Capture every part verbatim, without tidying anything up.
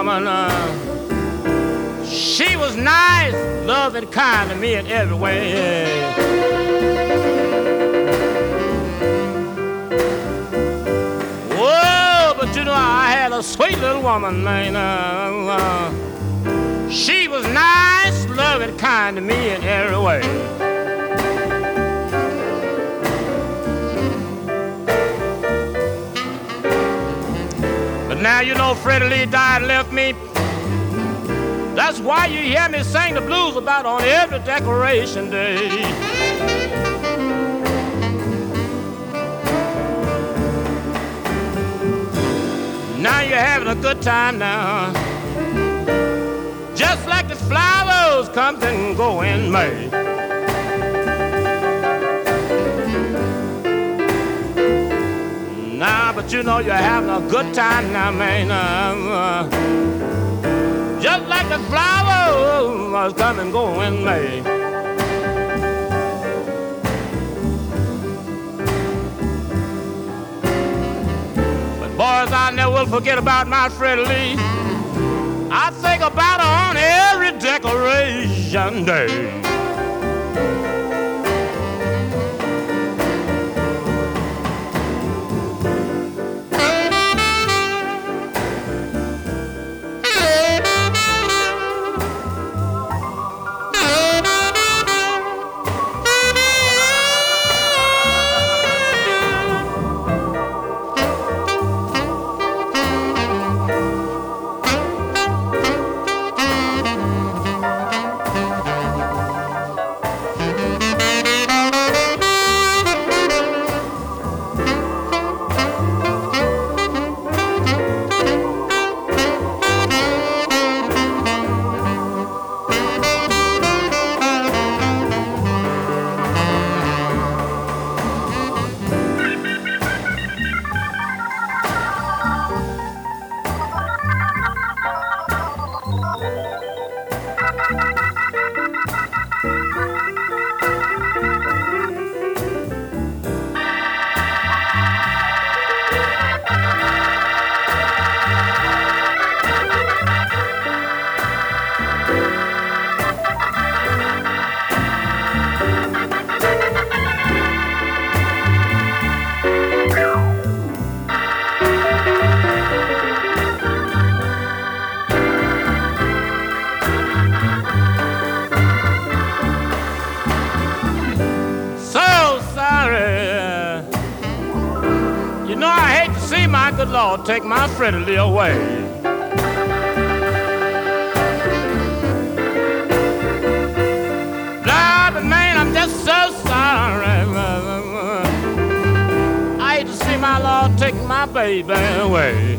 woman. Uh, she was nice, loving, kind to me in every way. Whoa, but you know I had a sweet little woman, man. Uh, uh, she was nice, loving, kind to me in every way. Now you know Freddie Lee died and left me. That's why you hear me sing the blues about on every Decoration Day. Now you're having a good time now, just like the flowers come and go in May. Nah, but you know you're having a good time now, man. Uh, just like the flowers come and go in May. But boys, I never will forget about my Freddie Lee. I think about her on every Decoration Day. Good Lord, take my Freddie Lee away. Lord, but man, I'm just so sorry. I hate to see my Lord take my baby away.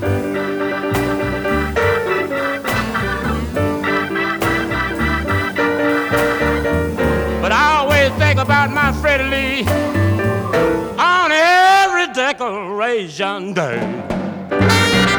But I always think about my Freddie Lee on every Decoration Day.